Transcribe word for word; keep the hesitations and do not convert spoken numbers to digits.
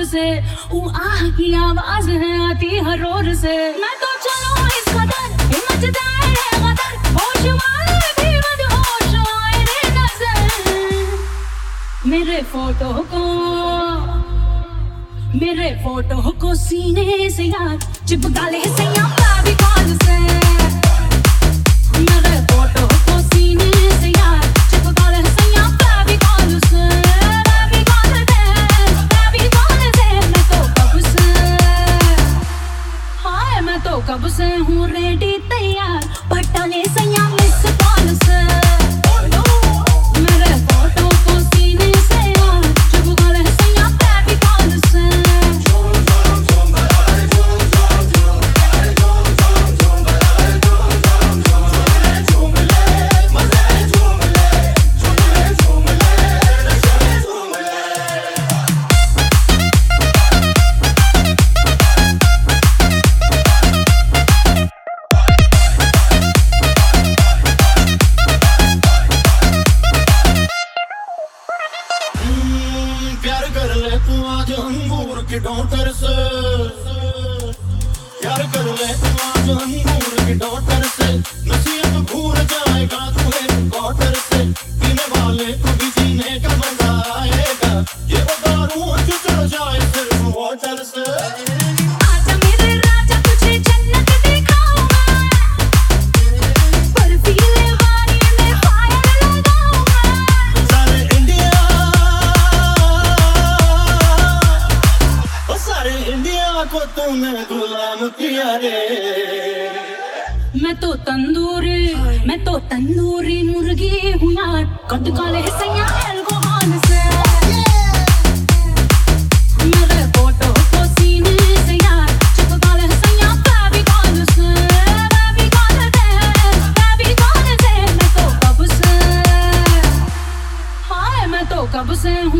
से, वो आह की आवाज है आती हर रोर से। मैं तो चलूं इस कदर हिम्मत जाए है गदर, होश वाले भी मदहोश आए रे नजर। मेरे फोटो को मेरे फोटो को सीने से यार चिपका ले सैया फेविकॉल से। मेरे फोटो को सीने से यार चिपका ले सैया फेविकॉल से। फेविकॉल से फेविकॉल से मैं तो कब से हाय मैं तो कब से हूँ रेडी तैयार, पटा ले सैया मिस कॉल से। मेरे फोटो को सीने से यार चिपका ले सैया फेविकॉल से। डॉटर से प्यार कर ले तू आज अंगूर की डॉटर से। नसीहत भूल जाएगा तू एक क्वार्टर से, पीने वाले को भी जीने का मजा आएगा। ये वो दारू जो चढ़ जाए सिर्फ वाटर से। आजा मेरे राजा तुझे जन्नत दिखाऊंगा, बर्फीले वारी में फायर लगाऊंगा। सारे इंडिया सारे इंडिया को तूने गुलाम किया रे। मैं तो तंदूरी मैं तो तंदूरी मुर्गी हूँ यार, कद काले सैया एल्कोहल से। मेरे फोटो को सीने से यार चिपका ले सैया फेविकॉल से। फेविकॉल से फेविकॉल से मैं तो कब से हाय मैं तो कब से हूँ